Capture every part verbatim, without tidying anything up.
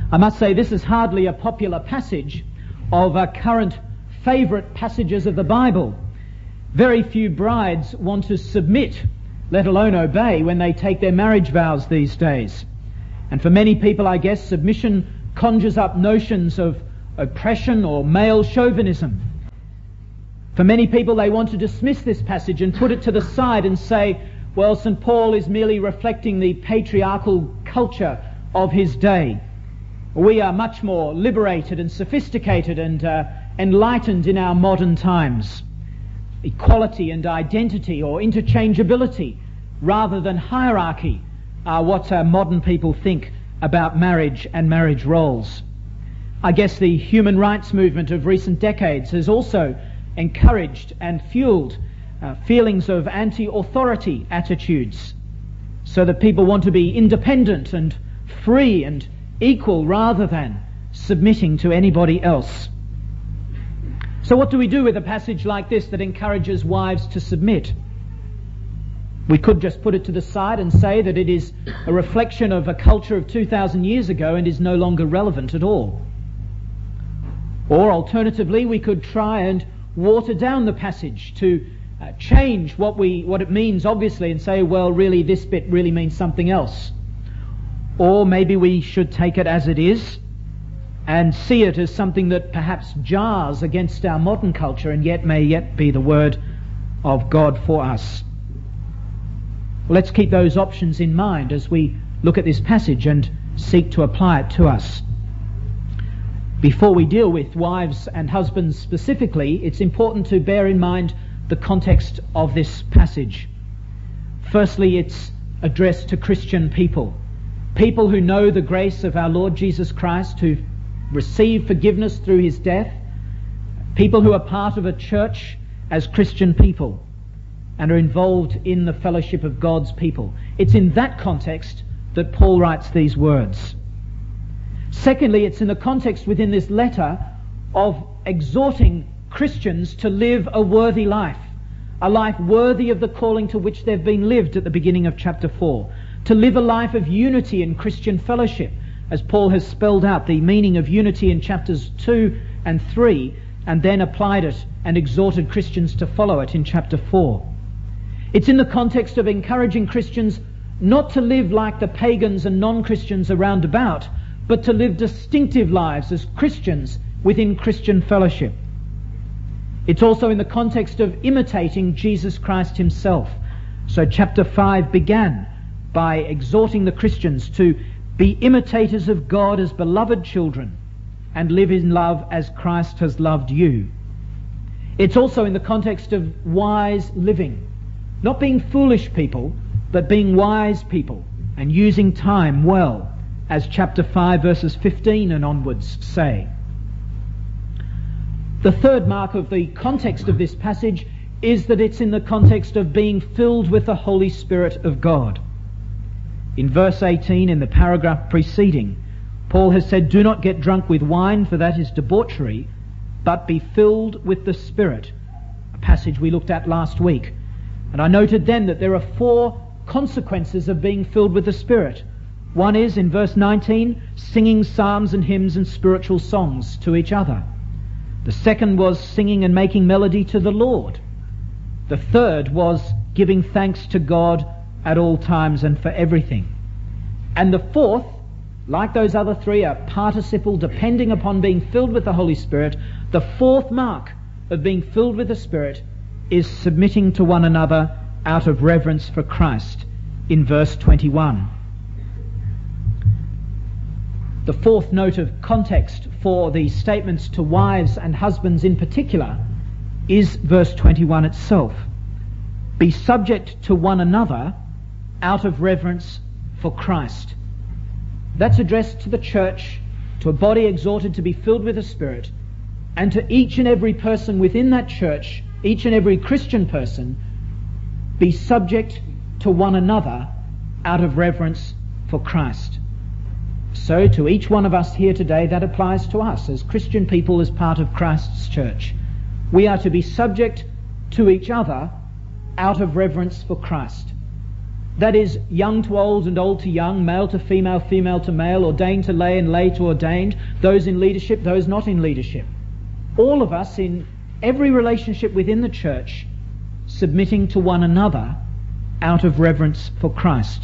I must say this is hardly a popular passage of uh, current favourite passages of the Bible. Very few brides want to submit, let alone obey, when they take their marriage vows these days. And for many people, I guess, submission conjures up notions of oppression or male chauvinism. For many people, they want to dismiss this passage and put it to the side and say, well, Saint Paul is merely reflecting the patriarchal culture of his day. We are much more liberated and sophisticated and uh, enlightened in our modern times. Equality and identity or interchangeability rather than hierarchy are what uh, modern people think about marriage and marriage roles. I guess the human rights movement of recent decades has also encouraged and fueled uh, feelings of anti-authority attitudes, so that people want to be independent and free and equal rather than submitting to anybody else. So what do we do with a passage like this that encourages wives to submit? We could just put it to the side and say that it is a reflection of a culture of two thousand years ago and is no longer relevant at all. Or alternatively, we could try and water down the passage to uh, change what we what it means, obviously, and say, well, really, this bit really means something else. Or maybe we should take it as it is and see it as something that perhaps jars against our modern culture and yet may yet be the word of God for us. Let's keep those options in mind as we look at this passage and seek to apply it to us. Before we deal with wives and husbands specifically, it's important to bear in mind the context of this passage. Firstly, it's addressed to Christian people. People who know the grace of our Lord Jesus Christ, who've received forgiveness through his death. People who are part of a church as Christian people and are involved in the fellowship of God's people. It's in that context that Paul writes these words. Secondly, it's in the context within this letter of exhorting Christians to live a worthy life, a life worthy of the calling to which they've been lived at the beginning of chapter four. To live a life of unity in Christian fellowship, as Paul has spelled out the meaning of unity in chapters two and three, and then applied it and exhorted Christians to follow it in chapter four. It's in the context of encouraging Christians not to live like the pagans and non-Christians around about, but to live distinctive lives as Christians within Christian fellowship. It's also in the context of imitating Jesus Christ himself. So chapter five began by exhorting the Christians to be imitators of God as beloved children and live in love as Christ has loved you. It's also in the context of wise living, not being foolish people, but being wise people and using time well, as chapter five verses fifteen and onwards say. The third mark of the context of this passage is that it's in the context of being filled with the Holy Spirit of God. In verse eighteen, in the paragraph preceding, Paul has said, "Do not get drunk with wine, for that is debauchery, but be filled with the Spirit," a passage we looked at last week. And I noted then that there are four consequences of being filled with the Spirit. One is, in verse nineteen, singing psalms and hymns and spiritual songs to each other. The second was singing and making melody to the Lord. The third was giving thanks to God at all times and for everything. And the fourth, like those other three, a participle depending upon being filled with the Holy Spirit. The fourth mark of being filled with the Spirit is submitting to one another out of reverence for Christ, in verse twenty-one. The fourth note of context for the statements to wives and husbands in particular is verse twenty-one itself. Be subject to one another out of reverence for Christ. That's addressed to the church, to a body exhorted to be filled with the Spirit, and to each and every person within that church, each and every Christian person, be subject to one another out of reverence for Christ. So to each one of us here today, that applies to us as Christian people, as part of Christ's church. We are to be subject to each other out of reverence for Christ. that is young to old and old to young, male to female, female to male, ordained to lay and lay to ordained, those in leadership, those not in leadership. All of us in every relationship within the church submitting to one another out of reverence for Christ.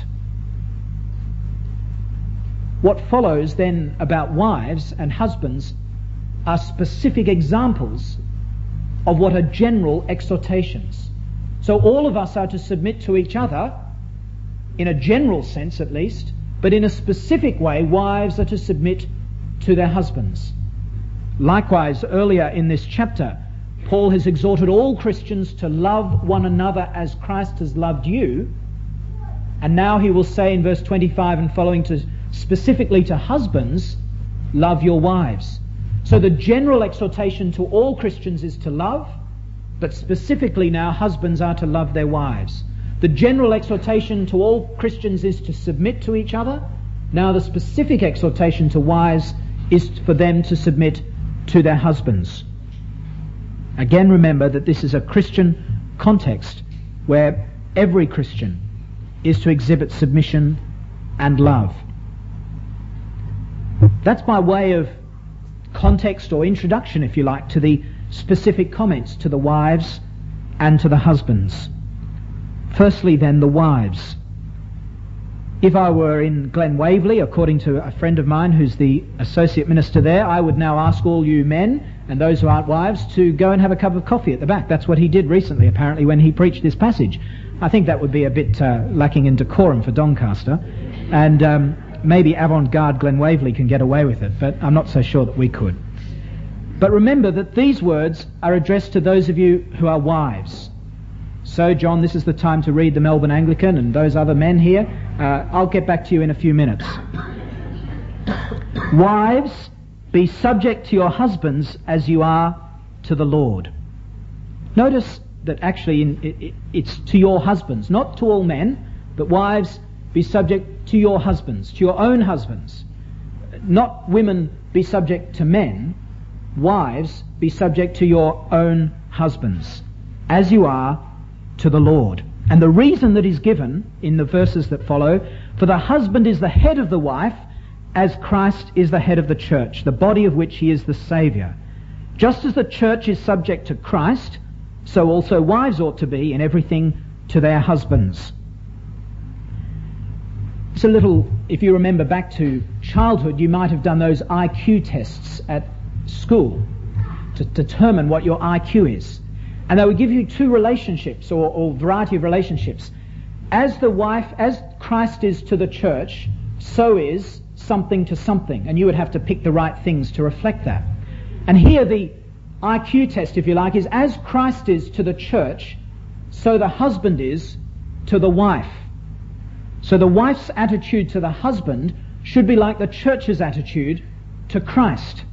What follows then about wives and husbands are specific examples of what are general exhortations. So all of us are to submit to each other, in a general sense at least, but in a specific way, wives are to submit to their husbands. Likewise, earlier in this chapter, Paul has exhorted all Christians to love one another as Christ has loved you, and now he will say in verse twenty-five and following to specifically to husbands, love your wives. So the general exhortation to all Christians is to love, but specifically now husbands are to love their wives. The general exhortation to all Christians is to submit to each other. Now the specific exhortation to wives is for them to submit to their husbands. Again, remember that this is a Christian context where every Christian is to exhibit submission and love. That's by way of context or introduction, if you like, to the specific comments to the wives and to the husbands. Firstly, then, the wives. If I were in Glen Waverley, according to a friend of mine who's the associate minister there, I would now ask all you men and those who aren't wives to go and have a cup of coffee at the back. That's what he did recently, apparently, when he preached this passage. I think that would be a bit uh, lacking in decorum for Doncaster, and um, maybe avant-garde Glen Waverley can get away with it, but I'm not so sure that we could. But remember that these words are addressed to those of you who are wives. So, John, this is the time to read the Melbourne Anglican and those other men here. Uh, I'll get back to you in a few minutes. Wives, be subject to your husbands as you are to the Lord. Notice that actually in, it, it's to your husbands, not to all men, but wives, be subject to your husbands, to your own husbands. Not women be subject to men. Wives, be subject to your own husbands, as you are to the Lord. And the reason that is given in the verses that follow, for the husband is the head of the wife, as Christ is the head of the church, the body of which he is the Saviour. Just as the church is subject to Christ, so also wives ought to be in everything to their husbands. It's a little, if you remember back to childhood, you might have done those I Q tests at school to determine what your I Q is. And they would give you two relationships, or, or variety of relationships. As the wife, as Christ is to the church, so is something to something. And you would have to pick the right things to reflect that. And here the I Q test, if you like, is as Christ is to the church, so the husband is to the wife. So the wife's attitude to the husband should be like the church's attitude to Christ.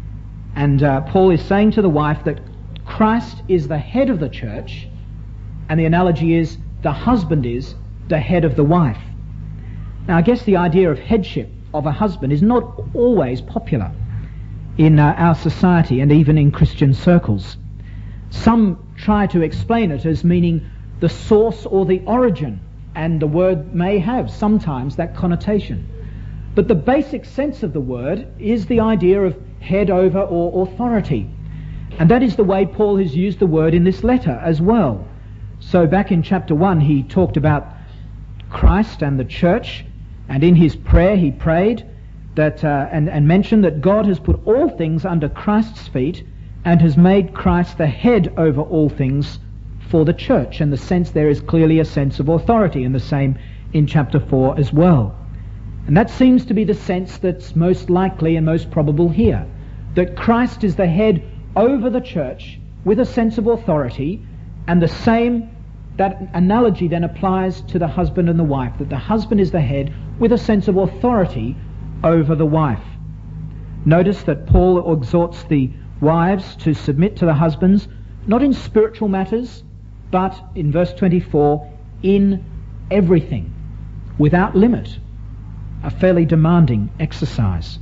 And uh, Paul is saying to the wife that Christ is the head of the church, and the analogy is the husband is the head of the wife. Now, I guess the idea of headship of a husband is not always popular in uh, our society and even in Christian circles. Some try to explain it as meaning the source or the origin, and the word may have sometimes that connotation. But the basic sense of the word is the idea of head over or authority. And that is the way Paul has used the word in this letter as well. So back in chapter one he talked about Christ and the church, and in his prayer he prayed that uh, and, and mentioned that God has put all things under Christ's feet and has made Christ the head over all things for the church. And the sense there is clearly a sense of authority, and the same in chapter four as well. And that seems to be the sense that's most likely and most probable here, that Christ is the head over the church with a sense of authority, and the same, that analogy then applies to the husband and the wife, that the husband is the head with a sense of authority over the wife. Notice that Paul exhorts the wives to submit to the husbands, not in spiritual matters, but in verse twenty-four, in everything, without limit. A fairly demanding exercise.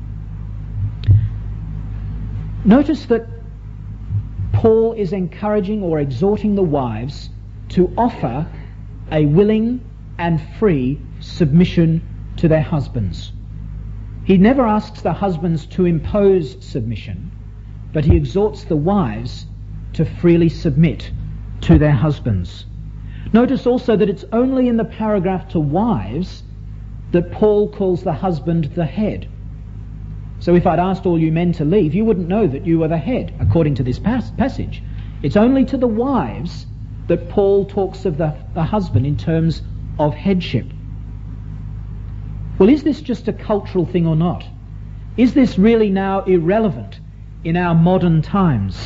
Notice that Paul is encouraging or exhorting the wives to offer a willing and free submission to their husbands. He never asks the husbands to impose submission, but he exhorts the wives to freely submit to their husbands. Notice also that it's only in the paragraph to wives that Paul calls the husband the head. So if I'd asked all you men to leave, you wouldn't know that you were the head, according to this pas- passage. It's only to the wives that Paul talks of the, the husband in terms of headship. Well, is this just a cultural thing or not? Is this really now irrelevant in our modern times?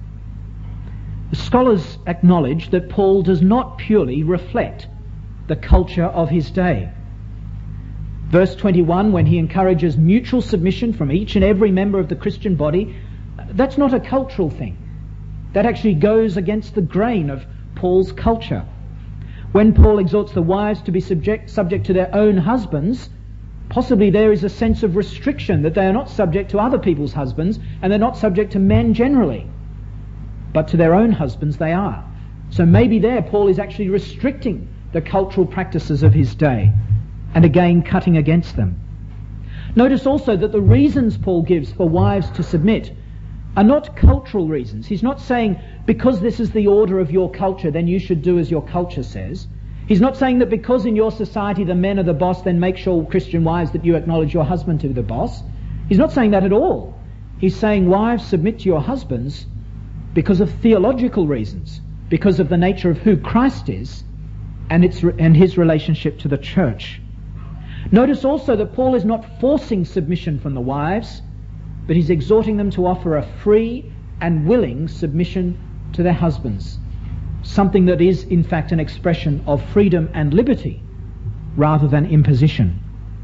The scholars acknowledge that Paul does not purely reflect the culture of his day. Verse twenty-one, when he encourages mutual submission from each and every member of the Christian body, that's not a cultural thing. That actually goes against the grain of Paul's culture. When Paul exhorts the wives to be subject, subject to their own husbands, possibly there is a sense of restriction, that they are not subject to other people's husbands and they're not subject to men generally. But to their own husbands they are. So maybe there Paul is actually restricting the cultural practices of his day and again cutting against them. Notice also that the reasons Paul gives for wives to submit are not cultural reasons. He's not saying, because this is the order of your culture, then you should do as your culture says. He's not saying that because in your society the men are the boss, then make sure, Christian wives, that you acknowledge your husband to be the boss. He's not saying that at all. He's saying, wives, submit to your husbands because of theological reasons, because of the nature of who Christ is and its and his relationship to the church. Notice also that Paul is not forcing submission from the wives, but he's exhorting them to offer a free and willing submission to their husbands, something that is in fact an expression of freedom and liberty rather than imposition.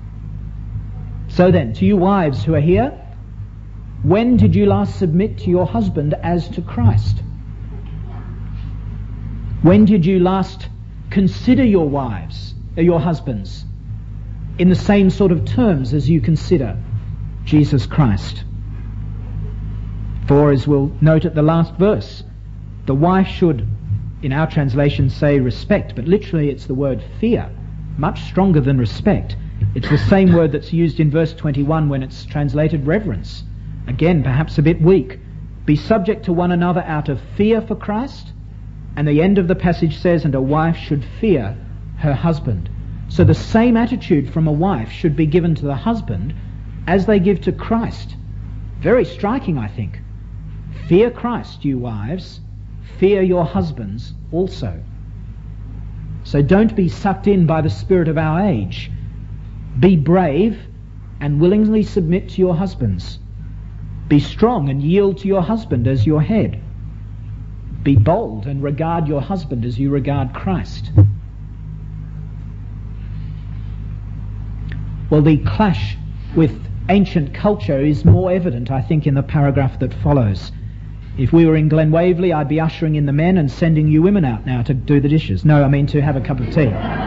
So then, to you wives who are here, when did you last submit to your husband as to Christ? When did you last consider your wives, or your husbands, in the same sort of terms as you consider Jesus Christ? For, as we'll note at the last verse, the wife should, in our translation, say respect, but literally it's the word fear, much stronger than respect. It's the same word that's used in verse twenty-one when it's translated reverence. Again, perhaps a bit weak. Be subject to one another out of fear for Christ. And the end of the passage says, and a wife should fear her husband. So the same attitude from a wife should be given to the husband as they give to Christ. Very striking, I think. Fear Christ, you wives. Fear your husbands also. So don't be sucked in by the spirit of our age. Be brave and willingly submit to your husbands. Be strong and yield to your husband as your head. Be bold and regard your husband as you regard Christ. Well, the clash with ancient culture is more evident, I think, in the paragraph that follows. If we were in Glen Waverley, I'd be ushering in the men and sending you women out now to do the dishes. No, I mean to have a cup of tea.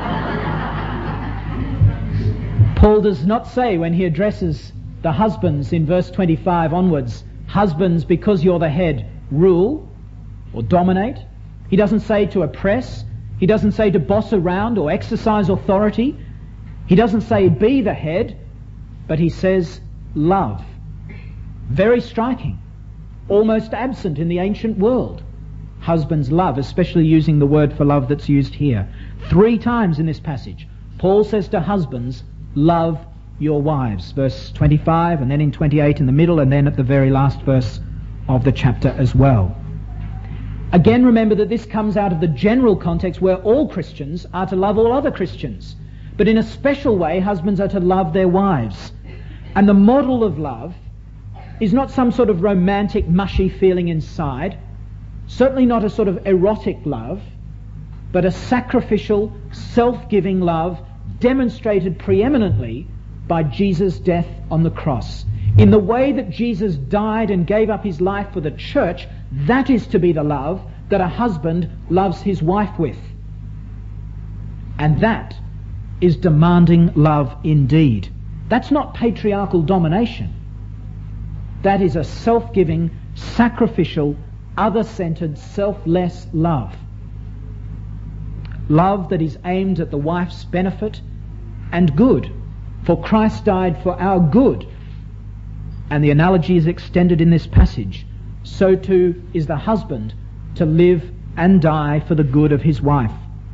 Paul does not say when he addresses the husbands in verse twenty-five onwards, husbands, because you're the head, rule or dominate. He doesn't say to oppress. He doesn't say to boss around or exercise authority. He doesn't say be the head, but he says love. Very striking. Almost absent in the ancient world. Husbands love, especially using the word for love that's used here. Three times in this passage, Paul says to husbands, love your wives. Verse twenty-five, and then in twenty-eight in the middle, and then at the very last verse of the chapter as well. Again, remember that this comes out of the general context where all Christians are to love all other Christians. But in a special way, husbands are to love their wives. And the model of love is not some sort of romantic, mushy feeling inside, certainly not a sort of erotic love, but a sacrificial, self-giving love demonstrated preeminently by Jesus' death on the cross. In the way that Jesus died and gave up his life for the church, that is to be the love that a husband loves his wife with. And that is demanding love indeed. That's not patriarchal domination. That is a self-giving, sacrificial, other-centered, selfless love. love that is aimed at the wife's benefit and good. For Christ died for our good. And the analogy is extended in this passage. So too is the husband to live and die for the good of his wife.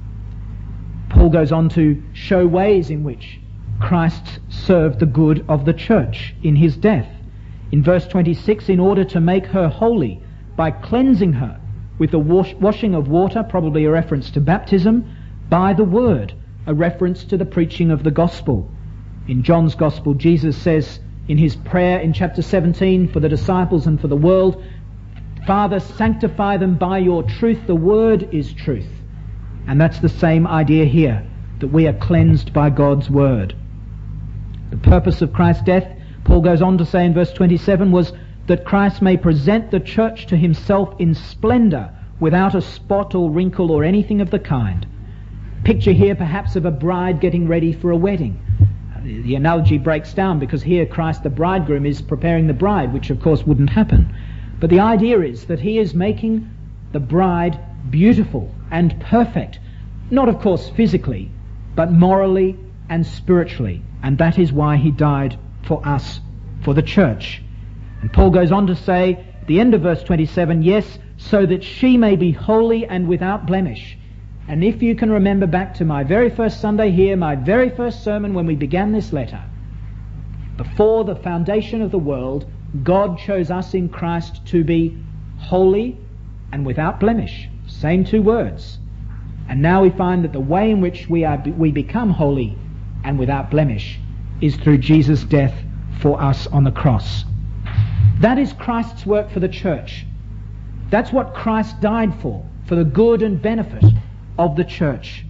Paul goes on to show ways in which Christ served the good of the church in his death. In verse twenty-six, in order to make her holy by cleansing her with the wash- washing of water, probably a reference to baptism, by the word, a reference to the preaching of the gospel. In John's gospel, Jesus says in his prayer in chapter seventeen for the disciples and for the world, Father, sanctify them by your truth. The word is truth. And that's the same idea here, that we are cleansed by God's word. The purpose of Christ's death, Paul goes on to say in verse twenty-seven, was that Christ may present the church to himself in splendor, without a spot or wrinkle or anything of the kind. Picture here perhaps of a bride getting ready for a wedding. The analogy breaks down because here Christ the bridegroom is preparing the bride, which of course wouldn't happen. But the idea is that he is making the bride beautiful and perfect, not of course physically, but morally and spiritually. And that is why he died for us, for the church. And Paul goes on to say, at the end of verse twenty-seven, yes, so that she may be holy and without blemish. And if you can remember back to my very first Sunday here, my very first sermon when we began this letter, before the foundation of the world, God chose us in Christ to be holy and without blemish. Same two words. And now we find that the way in which we are we become holy and without blemish is through Jesus' death for us on the cross. That is Christ's work for the church. That's what Christ died for, for the good and benefit of the church.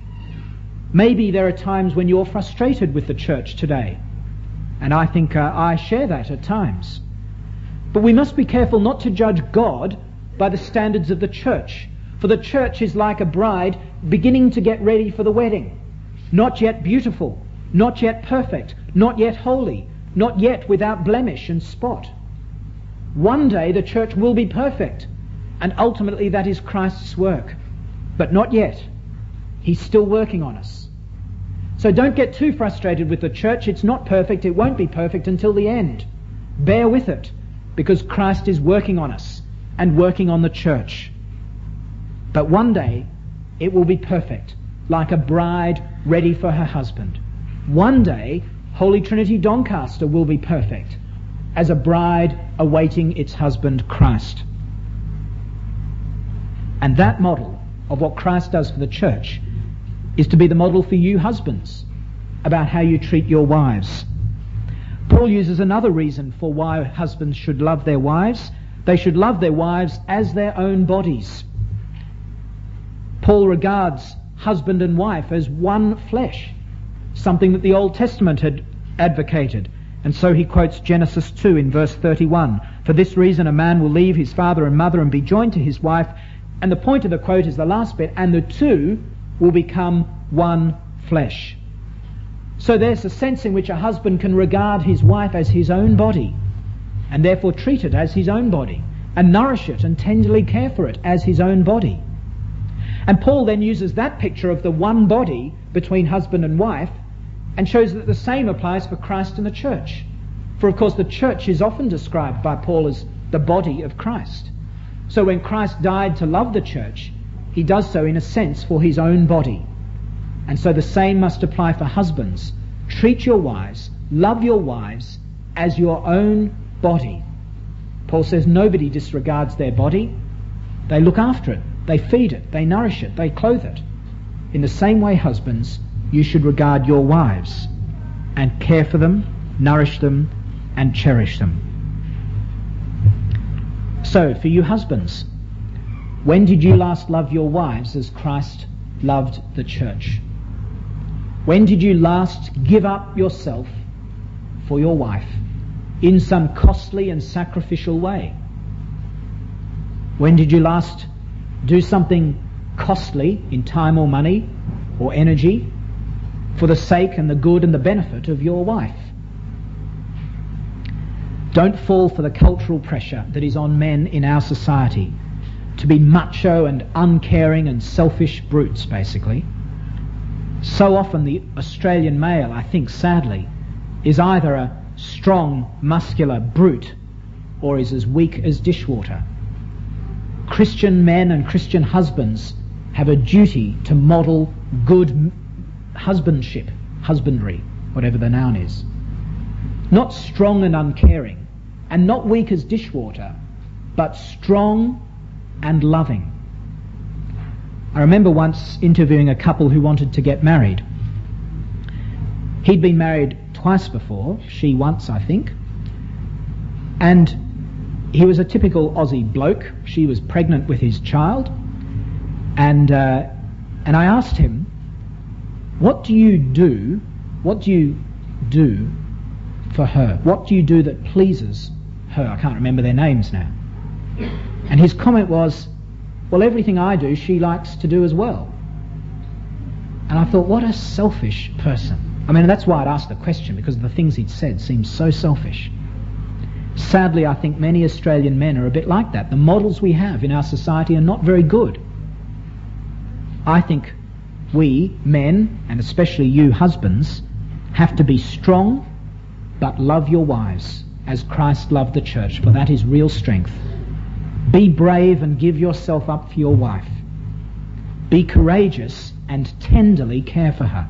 Maybe there are times when you're frustrated with the church today, and I think uh, I share that at times. But we must be careful not to judge God by the standards of the church, for the church is like a bride beginning to get ready for the wedding, not yet beautiful, not yet perfect, not yet holy, not yet without blemish and spot. One day the church will be perfect, and ultimately that is Christ's work. But not yet. He's still working on us. So don't get too frustrated with the church. It's not perfect. It won't be perfect until the end. Bear with it, because Christ is working on us and working on the church. But one day it will be perfect, like a bride ready for her husband. One day Holy Trinity Doncaster will be perfect, as a bride awaiting its husband Christ. And that model of what Christ does for the church is to be the model for you husbands about how you treat your wives. Paul uses another reason for why husbands should love their wives. They should love their wives as their own bodies. Paul regards husband and wife as one flesh, something that the Old Testament had advocated. And so he quotes Genesis two in verse thirty-one. For this reason a man will leave his father and mother and be joined to his wife. And the point of the quote is the last bit, and the two will become one flesh. So there's a sense in which a husband can regard his wife as his own body, and therefore treat it as his own body, and nourish it and tenderly care for it as his own body. And Paul then uses that picture of the one body between husband and wife, and shows that the same applies for Christ and the church. For of course the church is often described by Paul as the body of Christ. So when Christ died to love the church, he does so in a sense for his own body. And so the same must apply for husbands. Treat your wives, love your wives as your own body. Paul says nobody disregards their body. They look after it, they feed it, they nourish it, they clothe it. In the same way, husbands, you should regard your wives and care for them, nourish them, and cherish them. So, for you husbands, when did you last love your wives as Christ loved the church? When did you last give up yourself for your wife in some costly and sacrificial way? When did you last do something costly in time or money or energy for the sake and the good and the benefit of your wife? Don't fall for the cultural pressure that is on men in our society to be macho and uncaring and selfish brutes, basically. So often the Australian male, I think sadly, is either a strong, muscular brute or is as weak as dishwater. Christian men and Christian husbands have a duty to model good husbandship, husbandry, whatever the noun is. Not strong and uncaring, and not weak as dishwater, but strong and loving. I remember once interviewing a couple who wanted to get married. He'd been married twice before, she once, I think, and he was a typical Aussie bloke. She was pregnant with his child, and uh, and I asked him, what do you do, what do you do for her? What do you do that pleases her? I can't remember their names now. And his comment was, well, everything I do, she likes to do as well. And I thought, what a selfish person. I mean, that's why I'd asked the question, because the things he'd said seemed so selfish. Sadly, I think many Australian men are a bit like that. The models we have in our society are not very good. I think we, men, and especially you husbands, have to be strong, but love your wives as Christ loved the church, for that is real strength. Be brave and give yourself up for your wife. Be courageous and tenderly care for her.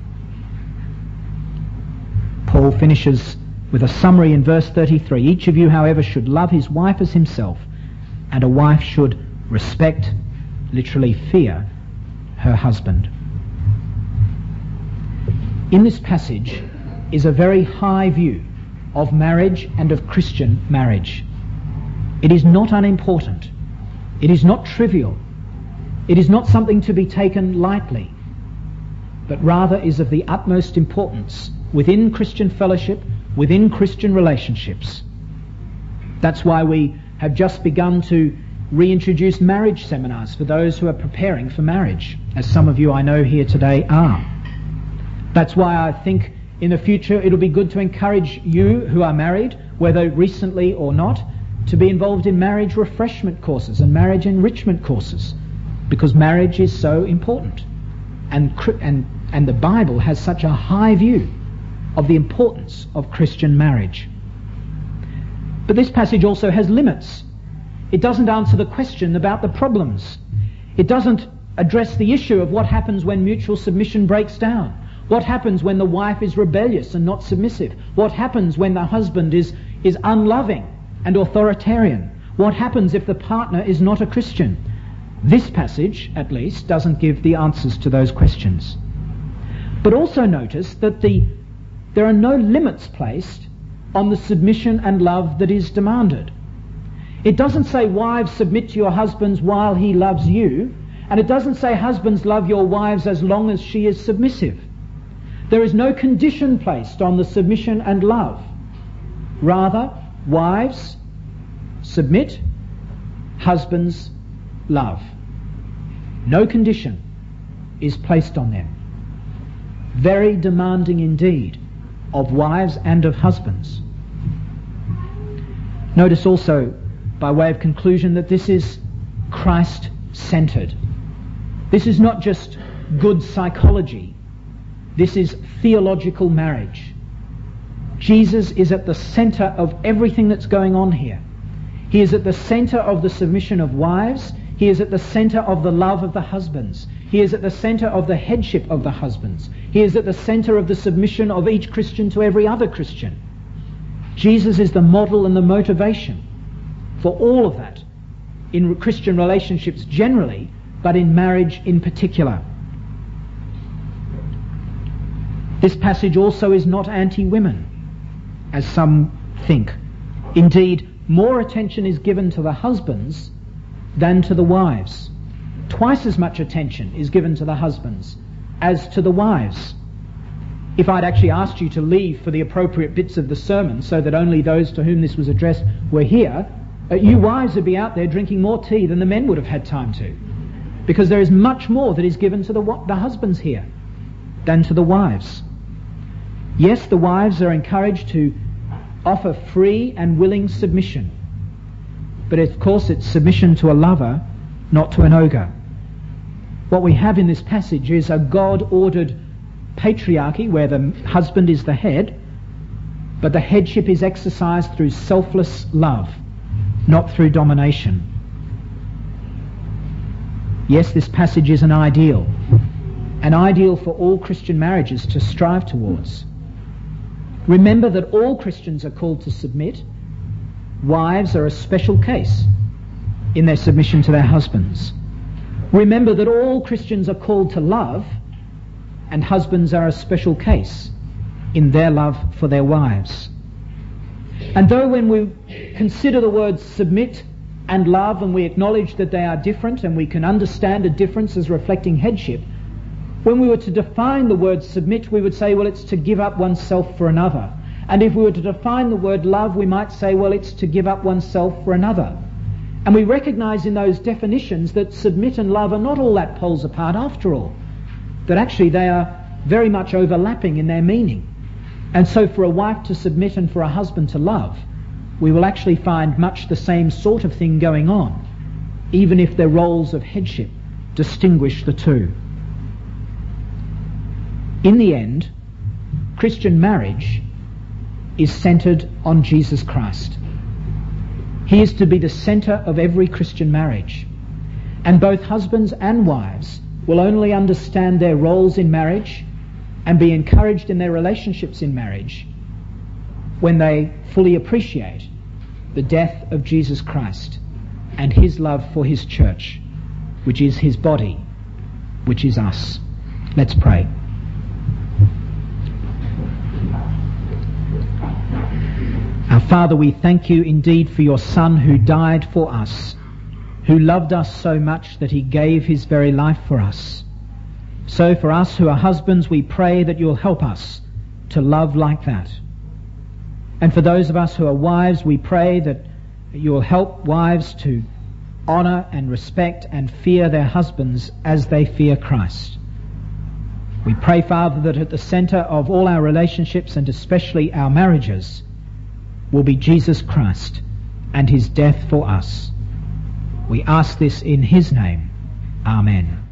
Paul finishes with a summary in verse thirty-three. Each of you, however, should love his wife as himself, and a wife should respect, literally fear, her husband. In this passage is a very high view of marriage and of Christian marriage. It is not unimportant. It is not trivial. It is not something to be taken lightly, but rather is of the utmost importance within Christian fellowship, within Christian relationships. That's why we have just begun to reintroduce marriage seminars for those who are preparing for marriage, as some of you I know here today are. That's why I think in the future it'll be good to encourage you who are married, whether recently or not, to be involved in marriage refreshment courses and marriage enrichment courses, because marriage is so important. And, and, and the Bible has such a high view of the importance of Christian marriage. But this passage also has limits. It doesn't answer the question about the problems. It doesn't address the issue of what happens when mutual submission breaks down. What happens when the wife is rebellious and not submissive? What happens when the husband is, is unloving and authoritarian? What happens if the partner is not a Christian? This passage, at least, doesn't give the answers to those questions. But also notice that the, there are no limits placed on the submission and love that is demanded. It doesn't say, wives, submit to your husbands while he loves you, and it doesn't say, husbands, love your wives as long as she is submissive. There is no condition placed on the submission and love. Rather, wives, submit, husbands, love. No condition is placed on them. Very demanding indeed of wives and of husbands. Notice also, by way of conclusion, that this is Christ-centered. This is not just good psychology. This is theological marriage. Jesus is at the center of everything that's going on here. He is at the center of the submission of wives. He is at the center of the love of the husbands. He is at the center of the headship of the husbands. He is at the center of the submission of each Christian to every other Christian. Jesus is the model and the motivation for all of that in Christian relationships generally, but in marriage in particular. This passage also is not anti-women, as some think. Indeed, more attention is given to the husbands than to the wives. Twice as much attention is given to the husbands as to the wives. If I'd actually asked you to leave for the appropriate bits of the sermon so that only those to whom this was addressed were here, uh, you wives would be out there drinking more tea than the men would have had time to. Because there is much more that is given to the, the husbands here than to the wives. Yes, the wives are encouraged to offer free and willing submission. But of course it's submission to a lover not to an ogre. What we have in this passage is a God-ordered patriarchy where the husband is the head, but the headship is exercised through selfless love, not through domination. Yes, this passage is an ideal, an ideal for all Christian marriages to strive towards. Remember that all Christians are called to submit. Wives are a special case in their submission to their husbands. Remember that all Christians are called to love, and husbands are a special case in their love for their wives. And though when we consider the words submit and love and we acknowledge that they are different and we can understand a difference as reflecting headship, when we were to define the word submit, we would say, well, it's to give up oneself for another. And if we were to define the word love, we might say, well, it's to give up oneself for another. And we recognize in those definitions that submit and love are not all that poles apart after all, that actually they are very much overlapping in their meaning. And so for a wife to submit and for a husband to love, we will actually find much the same sort of thing going on, even if their roles of headship distinguish the two. In the end, Christian marriage is centered on Jesus Christ. He is to be the center of every Christian marriage. And both husbands and wives will only understand their roles in marriage and be encouraged in their relationships in marriage when they fully appreciate the death of Jesus Christ and his love for his church, which is his body, which is us. Let's pray. Our Father, we thank you indeed for your Son who died for us, who loved us so much that he gave his very life for us. So for us who are husbands, we pray that you'll help us to love like that. And for those of us who are wives, we pray that you'll help wives to honor and respect and fear their husbands as they fear Christ. We pray, Father, that at the center of all our relationships and especially our marriages will be Jesus Christ and his death for us. We ask this in his name. Amen.